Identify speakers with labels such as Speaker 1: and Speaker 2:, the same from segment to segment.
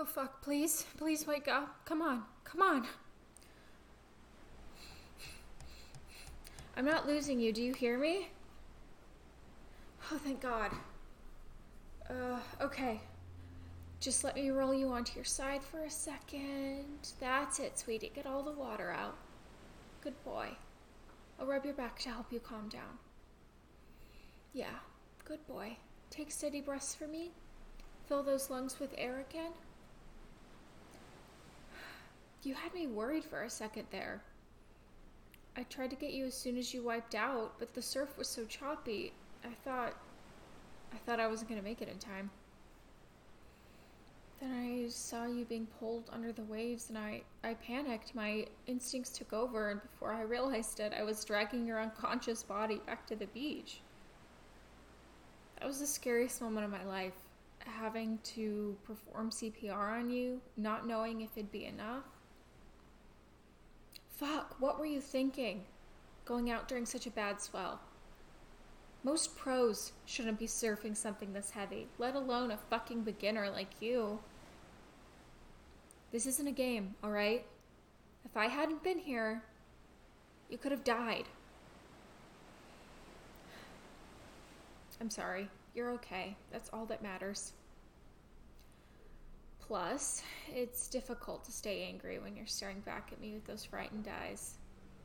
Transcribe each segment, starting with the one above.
Speaker 1: Oh fuck, please. Please wake up. Come on. Come on. I'm not losing you. Do you hear me? Oh, thank God. Okay. Just let me roll you onto your side for a second. That's it, sweetie. Get all the water out. Good boy. I'll rub your back to help you calm down. Yeah, good boy. Take steady breaths for me. Fill those lungs with air again. You had me worried for a second there. I tried to get you as soon as you wiped out, but the surf was so choppy. I thought I wasn't going to make it in time. Then I saw you being pulled under the waves and I panicked. My instincts took over, and before I realized it, I was dragging your unconscious body back to the beach. That was the scariest moment of my life. Having to perform CPR on you, not knowing if it'd be enough. Fuck, what were you thinking? Going out during such a bad swell. Most pros shouldn't be surfing something this heavy, let alone a fucking beginner like you. This isn't a game, alright? If I hadn't been here, you could have died. I'm sorry. You're okay. That's all that matters. Plus, it's difficult to stay angry when you're staring back at me with those frightened eyes.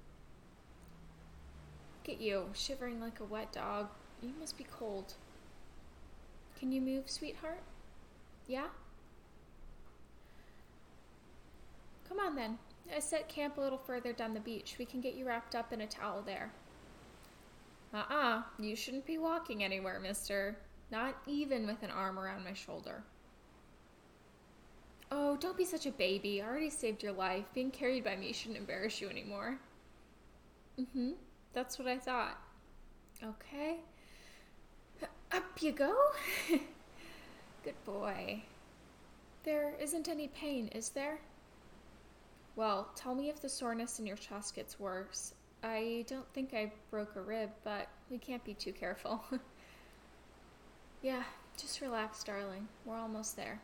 Speaker 1: Look at you, shivering like a wet dog. You must be cold. Can you move, sweetheart? Yeah? Come on then. I set camp a little further down the beach. We can get you wrapped up in a towel there. You shouldn't be walking anywhere, mister. Not even with an arm around my shoulder. Oh, don't be such a baby. I already saved your life. Being carried by me shouldn't embarrass you anymore. That's what I thought. Okay. Up you go. Good boy. There isn't any pain, is there? Well, tell me if the soreness in your chest gets worse. I don't think I broke a rib, but we can't be too careful. Yeah, just relax, darling. We're almost there.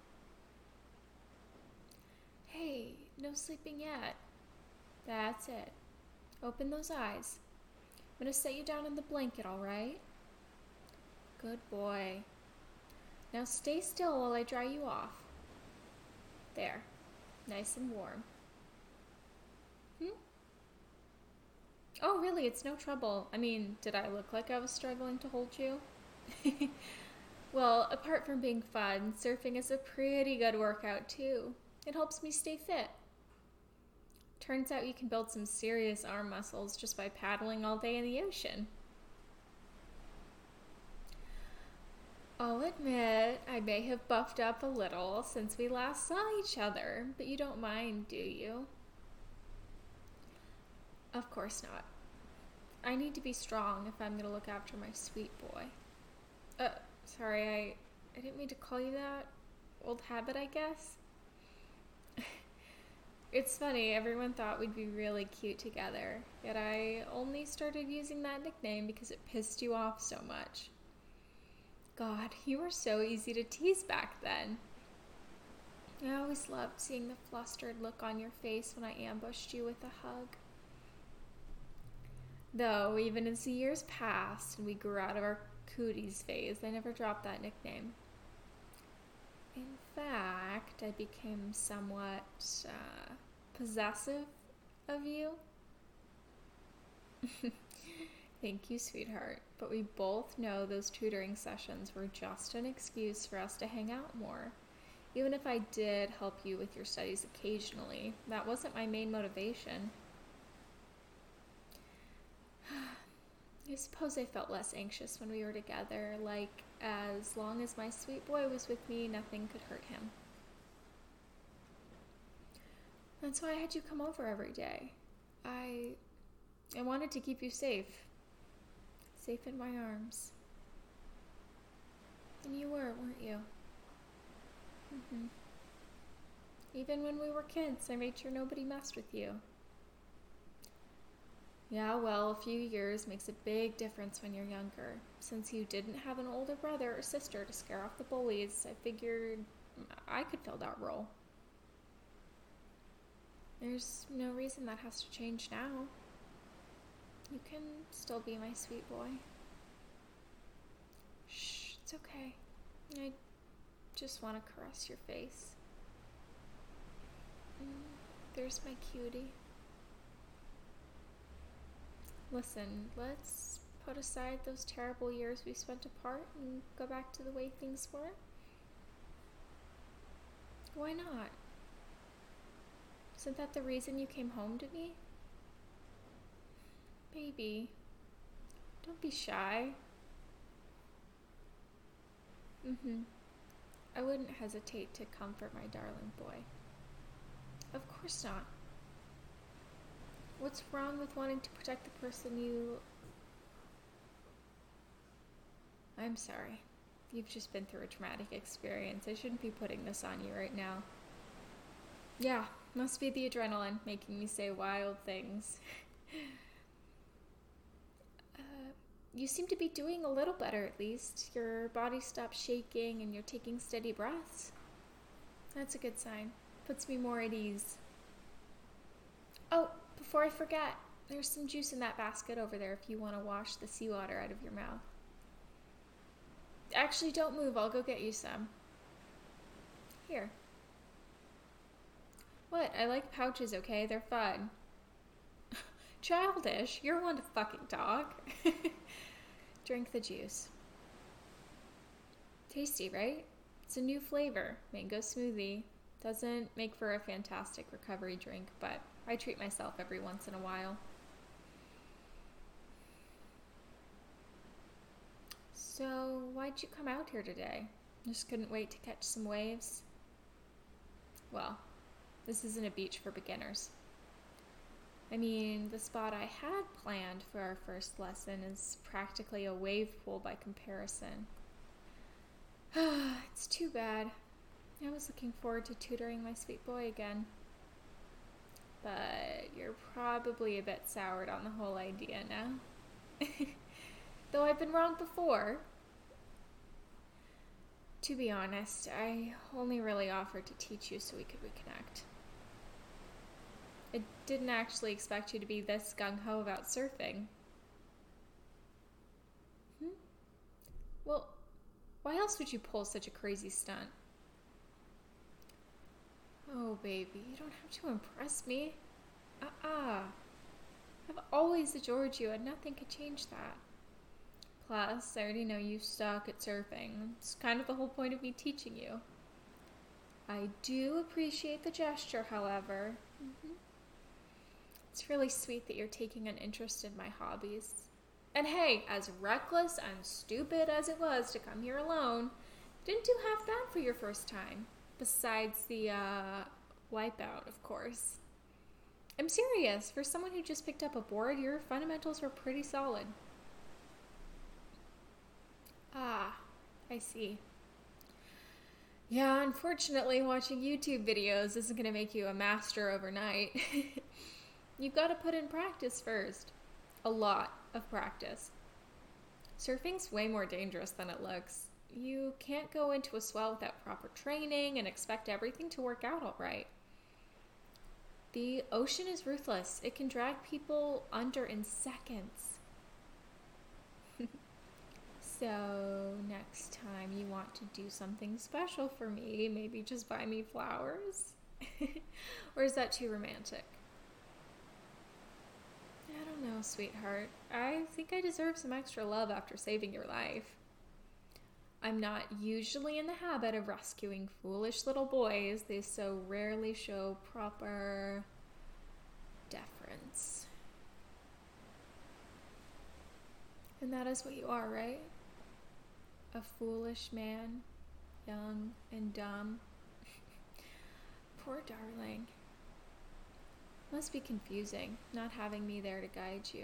Speaker 1: Hey, no sleeping yet. That's it. Open those eyes. I'm gonna set you down in the blanket, alright? Good boy. Now stay still while I dry you off. There. Nice and warm. Oh, really? It's no trouble. I mean, did I look like I was struggling to hold you? Well, apart from being fun, surfing is a pretty good workout, too. It helps me stay fit. Turns out you can build some serious arm muscles just by paddling all day in the ocean. I'll admit, I may have buffed up a little since we last saw each other, but you don't mind, do you? Of course not. I need to be strong if I'm going to look after my sweet boy. Sorry, I didn't mean to call you that. Old habit, I guess. It's funny, everyone thought we'd be really cute together, yet I only started using that nickname because it pissed you off so much. God, you were so easy to tease back then. I always loved seeing the flustered look on your face when I ambushed you with a hug. Though, even as the years passed and we grew out of our cooties phase, I never dropped that nickname. In fact, I became somewhat possessive of you. Thank you, sweetheart. But we both know those tutoring sessions were just an excuse for us to hang out more. Even if I did help you with your studies occasionally, that wasn't my main motivation. I suppose I felt less anxious when we were together, like as long as my sweet boy was with me, nothing could hurt him. That's why I had you come over every day. I wanted to keep you safe. Safe in my arms. And you were, weren't you? Even when we were kids, I made sure nobody messed with you. Yeah, well, a few years makes a big difference when you're younger. Since you didn't have an older brother or sister to scare off the bullies, I figured I could fill that role. There's no reason that has to change now. You can still be my sweet boy. Shh, it's okay. I just want to caress your face. There's my cutie. Listen, let's put aside those terrible years we spent apart and go back to the way things were. Why not? Isn't that the reason you came home to me? Baby, don't be shy. I wouldn't hesitate to comfort my darling boy. Of course not. What's wrong with wanting to protect the person you... I'm sorry. You've just been through a traumatic experience. I shouldn't be putting this on you right now. Yeah, must be the adrenaline making me say wild things. You seem to be doing a little better at least. Your body stopped shaking and you're taking steady breaths. That's a good sign. Puts me more at ease. Oh, before I forget, there's some juice in that basket over there if you want to wash the seawater out of your mouth. Actually, don't move. I'll go get you some. Here. What? I like pouches, okay? They're fun. Childish. You're one to fucking talk. Drink the juice. Tasty, right? It's a new flavor. Mango smoothie. Doesn't make for a fantastic recovery drink, but I treat myself every once in a while. So, why'd you come out here today? Just couldn't wait to catch some waves? Well, this isn't a beach for beginners. I mean, the spot I had planned for our first lesson is practically a wave pool by comparison. It's too bad. I was looking forward to tutoring my sweet boy again. But you're probably a bit soured on the whole idea now. Though I've been wrong before. To be honest, I only really offered to teach you so we could reconnect. I didn't actually expect you to be this gung-ho about surfing. Well, why else would you pull such a crazy stunt? Oh, baby, you don't have to impress me. I've always adored you, and nothing could change that. Plus, I already know you suck at surfing. It's kind of the whole point of me teaching you. I do appreciate the gesture, however. It's really sweet that you're taking an interest in my hobbies. And hey, as reckless and stupid as it was to come here alone, didn't do half bad for your first time. Besides the, wipeout, of course. I'm serious. For someone who just picked up a board, your fundamentals were pretty solid. Ah, I see. Yeah, unfortunately, watching YouTube videos isn't going to make you a master overnight. You've got to put in practice first. A lot of practice. Surfing's way more dangerous than it looks. You can't go into a swell without proper training and expect everything to work out all right. The ocean is ruthless. It can drag people under in seconds. So, next time you want to do something special for me, maybe just buy me flowers? Or is that too romantic? I don't know, sweetheart. I think I deserve some extra love after saving your life. I'm not usually in the habit of rescuing foolish little boys. They so rarely show proper deference. And that is what you are, right? A foolish man, young and dumb. Poor darling. Must be confusing, not having me there to guide you.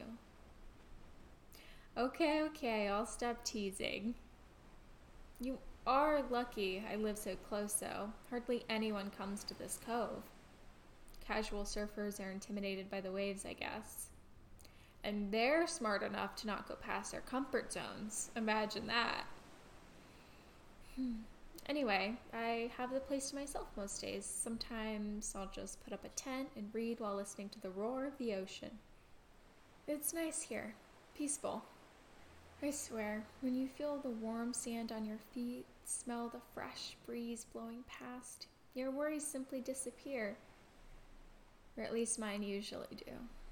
Speaker 1: Okay, I'll stop teasing. You are lucky I live so close, though. Hardly anyone comes to this cove. Casual surfers are intimidated by the waves, I guess. And they're smart enough to not go past their comfort zones. Imagine that. Anyway, I have the place to myself most days. Sometimes I'll just put up a tent and read while listening to the roar of the ocean. It's nice here. Peaceful. I swear, when you feel the warm sand on your feet, smell the fresh breeze blowing past, your worries simply disappear. Or at least mine usually do.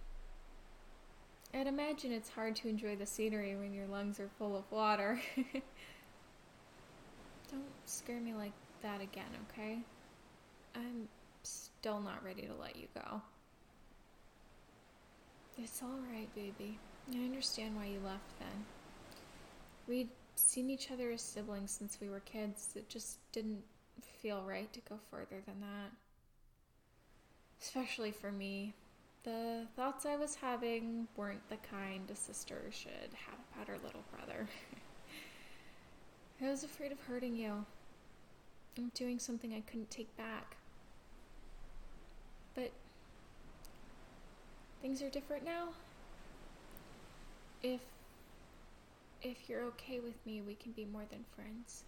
Speaker 1: I'd imagine it's hard to enjoy the scenery when your lungs are full of water. Don't scare me like that again, okay? I'm still not ready to let you go. It's alright, baby. I understand why you left then. We'd seen each other as siblings since we were kids. It just didn't feel right to go further than that. Especially for me. The thoughts I was having weren't the kind a sister should have about her little brother. I was afraid of hurting you. I'm doing something I couldn't take back. But things are different now. If you're okay with me, we can be more than friends.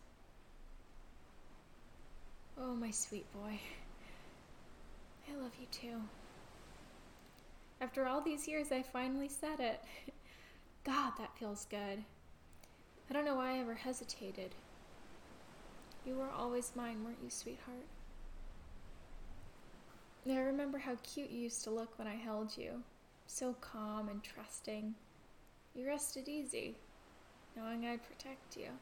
Speaker 1: Oh, my sweet boy. I love you too. After all these years, I finally said it. God, that feels good. I don't know why I ever hesitated. You were always mine, weren't you, sweetheart? I remember how cute you used to look when I held you. So calm and trusting. You rested easy, knowing I'd protect you.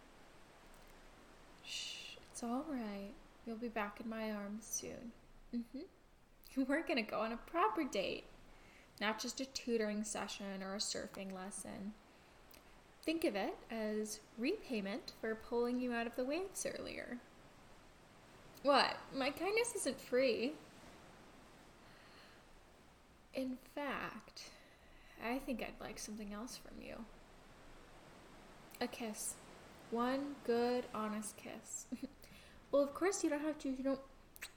Speaker 1: Shh, it's all right. You'll be back in my arms soon. We're gonna go on a proper date. Not just a tutoring session or a surfing lesson. Think of it as repayment for pulling you out of the waves earlier. What? My kindness isn't free. In fact, I think I'd like something else from you. A kiss. One good, honest kiss. Well, of course you don't have to, you don't...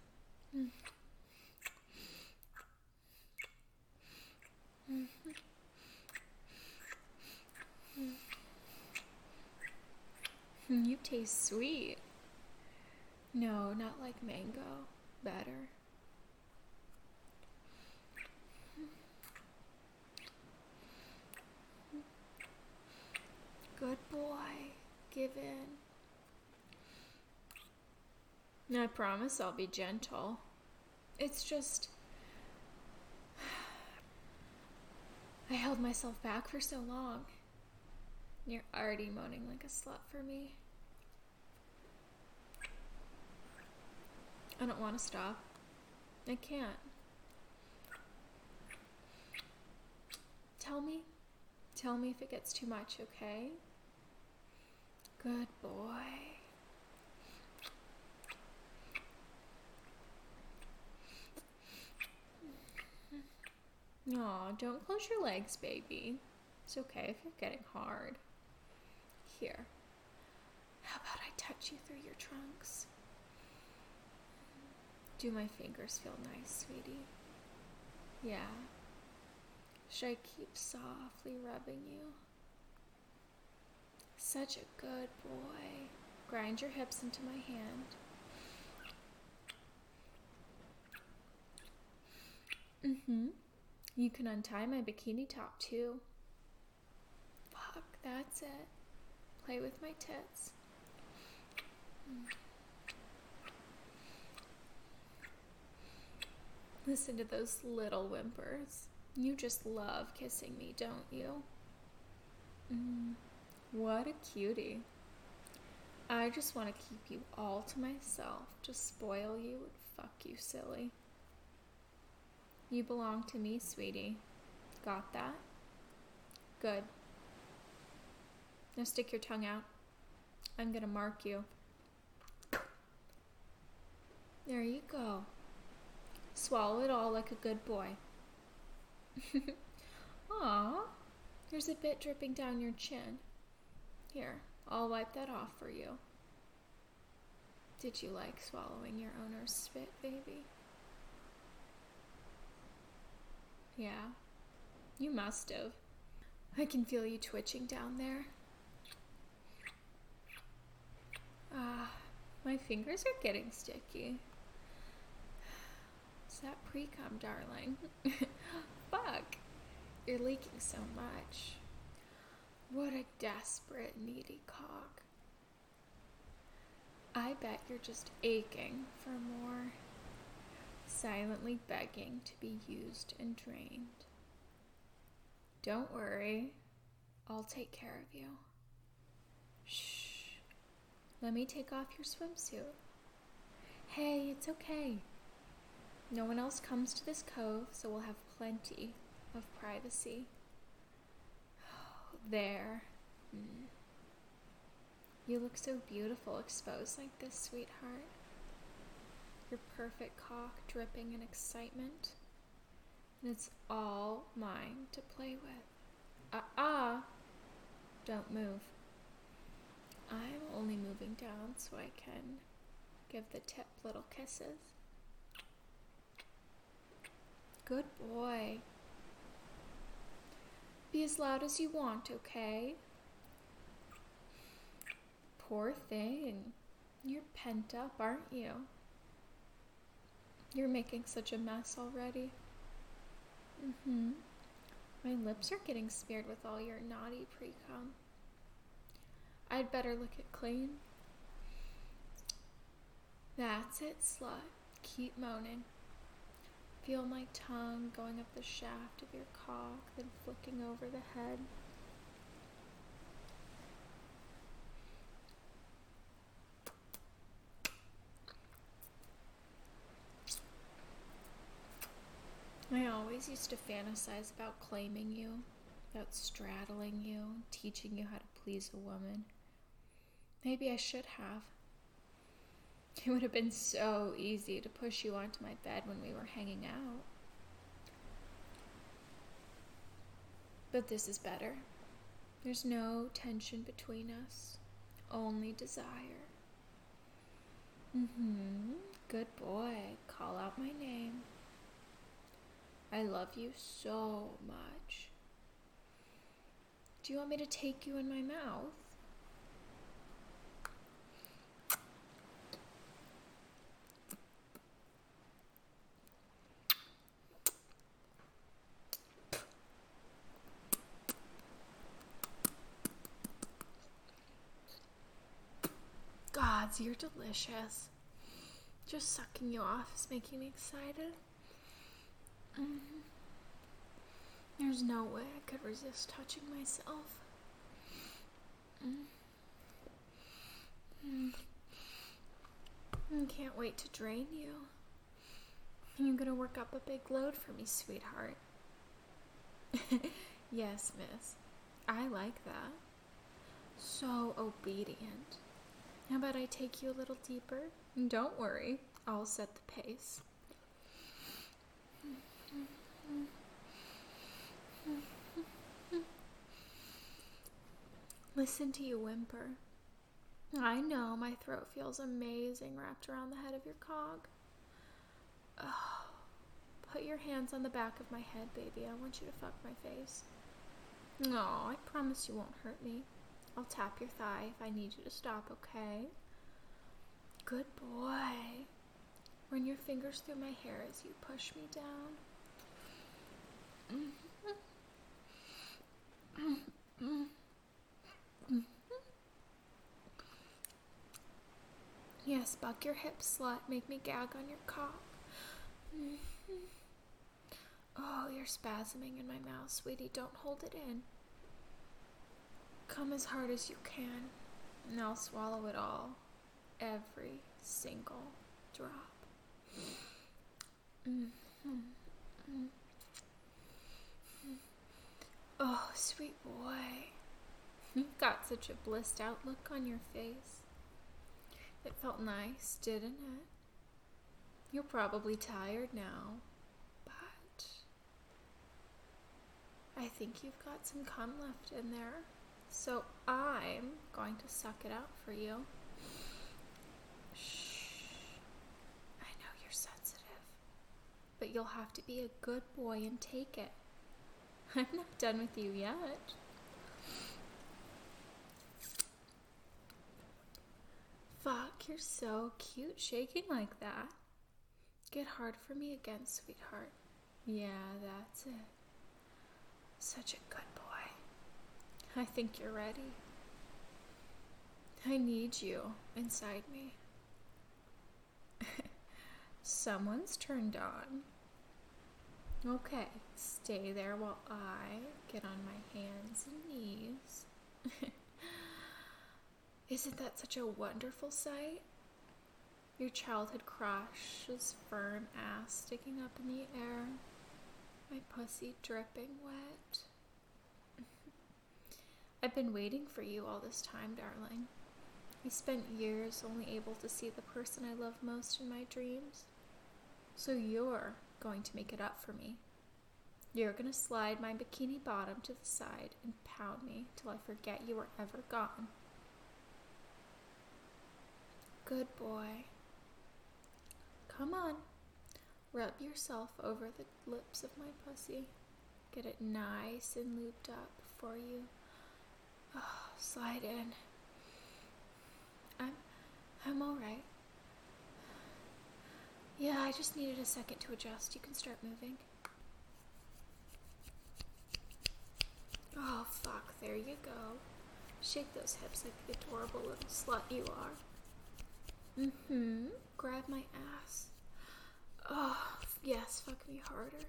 Speaker 1: You taste sweet. No, not like mango. Better. Good boy. Give in. I promise I'll be gentle. It's just... I held myself back for so long. You're already moaning like a slut for me. I don't want to stop. I can't. Tell me if it gets too much, okay? Good boy. Aw, don't close your legs, baby. It's okay if you're getting hard. Here. How about I touch you through your trunks? Do my fingers feel nice, sweetie? Yeah. Should I keep softly rubbing you? Such a good boy. Grind your hips into my hand. You can untie my bikini top too. Fuck, that's it. Play with my tits. Listen to those little whimpers. You just love kissing me, don't you? What a cutie. I just want to keep you all to myself, to spoil you and fuck you silly. You belong to me, sweetie. Got that? Good. Now stick your tongue out. I'm gonna mark you. There you go. Swallow it all like a good boy. Aw, there's a bit dripping down your chin. Here, I'll wipe that off for you. Did you like swallowing your owner's spit, baby? Yeah, you must have. I can feel you twitching down there. My fingers are getting sticky. It's that pre-cum, darling. Fuck. You're leaking so much. What a desperate, needy cock. I bet you're just aching for more. Silently begging to be used and drained. Don't worry. I'll take care of you. Shh. Let me take off your swimsuit. Hey, it's okay. No one else comes to this cove, so we'll have plenty of privacy. There. You look so beautiful exposed like this, sweetheart. Your perfect cock dripping in excitement. And it's all mine to play with. Don't move. I'm only moving down so I can give the tip little kisses. Good boy. Be as loud as you want, okay? Poor thing. You're pent up, aren't you? You're making such a mess already. My lips are getting smeared with all your naughty pre-cum. I'd better look it clean. That's it, slut. Keep moaning. Feel my tongue going up the shaft of your cock, then flicking over the head. I always used to fantasize about claiming you, about straddling you, teaching you how to please a woman. Maybe I should have. It would have been so easy to push you onto my bed when we were hanging out. But this is better. There's no tension between us, only desire. Good boy. Call out my name. I love you so much. Do you want me to take you in my mouth? Gods, you're delicious. Just sucking you off is making me excited. There's no way I could resist touching myself. I can't wait to drain you. You're gonna work up a big load for me, sweetheart. Yes, miss. I like that. So obedient. How about I take you a little deeper? Don't worry, I'll set the pace. Listen to you whimper. I know my throat feels amazing wrapped around the head of your cock. Oh, put your hands on the back of my head, baby. I want you to fuck my face. No, I promise you won't hurt me. I'll tap your thigh if I need you to stop, okay? Good boy. Run your fingers through my hair as you push me down. Yes, buck your hips, slut. Make me gag on your cock. Oh, you're spasming in my mouth, sweetie. Don't hold it in. Come as hard as you can, and I'll swallow it all. Every single drop. Oh, sweet boy. You've got such a blissed out look on your face. It felt nice, didn't it? You're probably tired now, but I think you've got some cum left in there. So I'm going to suck it out for you. Shh. I know you're sensitive, but you'll have to be a good boy and take it. I'm not done with you yet. Fuck, you're so cute shaking like that. Get hard for me again, sweetheart. Yeah, that's it. Such a good boy. I think you're ready. I need you inside me. Someone's turned on. Okay, stay there while I get on my hands and knees. Isn't that such a wonderful sight? Your childhood crush's firm ass sticking up in the air. My pussy dripping wet. I've been waiting for you all this time, darling. I spent years only able to see the person I love most in my dreams. So you're going to make it up for me. You're going to slide my bikini bottom to the side and pound me till I forget you were ever gone. Good boy. Come on. Rub yourself over the lips of my pussy. Get it nice and lubed up before you slide in. I'm alright. Yeah, I just needed a second to adjust. You can start moving. Oh, fuck. There you go. Shake those hips like the adorable little slut you are. Grab my ass. Oh, yes, fuck me harder.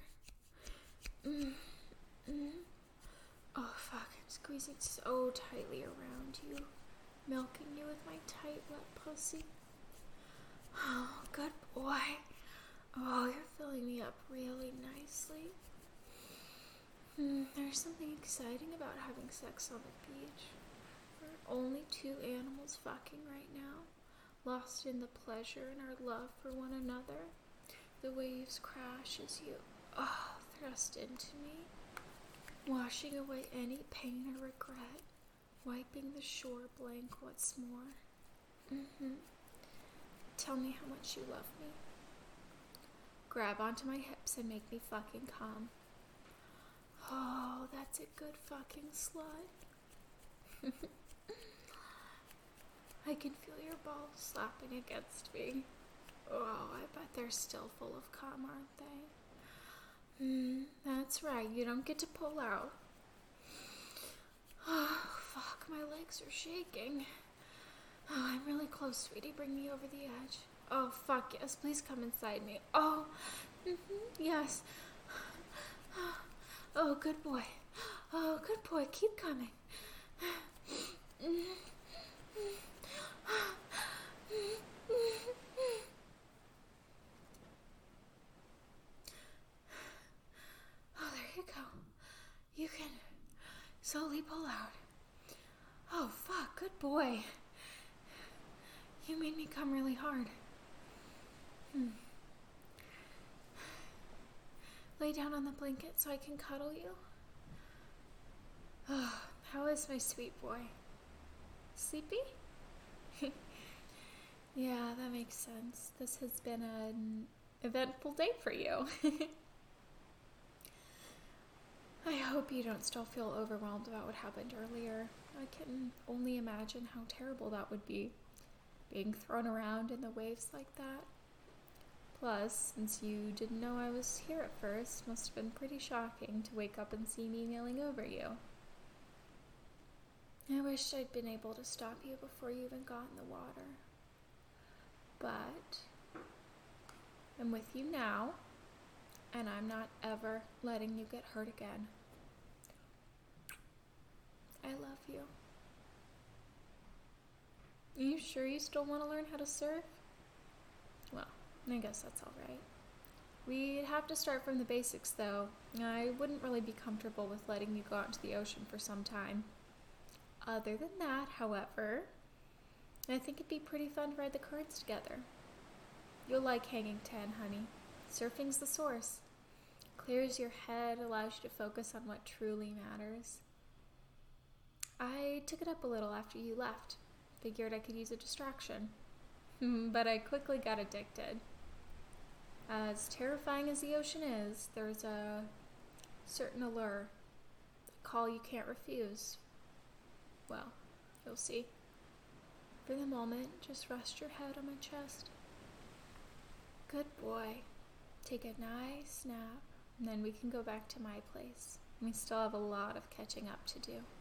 Speaker 1: Oh, fuck. I'm squeezing so tightly around you. Milking you with my tight, wet pussy. Oh, good boy. Oh, you're filling me up really nicely. There's something exciting about having sex on the beach. We're only two animals fucking right now, lost in the pleasure and our love for one another. The waves crash as you, thrust into me, washing away any pain or regret, wiping the shore blank once more. Tell me how much you love me. Grab onto my hips and make me fucking come. Oh, that's a good fucking slut. I can feel your balls slapping against me. Oh, I bet they're still full of cum, aren't they? That's right, you don't get to pull out. Oh, fuck, my legs are shaking. Oh, I'm really close, sweetie. Bring me over the edge. Oh, fuck, yes, please come inside me. Oh, yes. Oh, good boy. Oh, good boy, keep coming. Oh, there you go. You can slowly pull out. Oh, fuck, good boy. You made me come really hard. Lay down on the blanket so I can cuddle you. Oh, how is my sweet boy? Sleepy? Yeah, that makes sense. This has been an eventful day for you. I hope you don't still feel overwhelmed about what happened earlier. I can only imagine how terrible that would be, being thrown around in the waves like that. Plus, since you didn't know I was here at first, must have been pretty shocking to wake up and see me kneeling over you. I wished I'd been able to stop you before you even got in the water. But I'm with you now, and I'm not ever letting you get hurt again. I love you. Are you sure you still want to learn how to surf? Well, I guess that's all right. We'd have to start from the basics, though. I wouldn't really be comfortable with letting you go out into the ocean for some time. Other than that, however, I think it'd be pretty fun to ride the currents together. You'll like hanging 10, honey. Surfing's the source. Clears your head, allows you to focus on what truly matters. I took it up a little after you left. Figured I could use a distraction. But I quickly got addicted. As terrifying as the ocean is, there's a certain allure, a call you can't refuse. Well, you'll see. For the moment, just rest your head on my chest. Good boy. Take a nice nap, and then we can go back to my place. We still have a lot of catching up to do.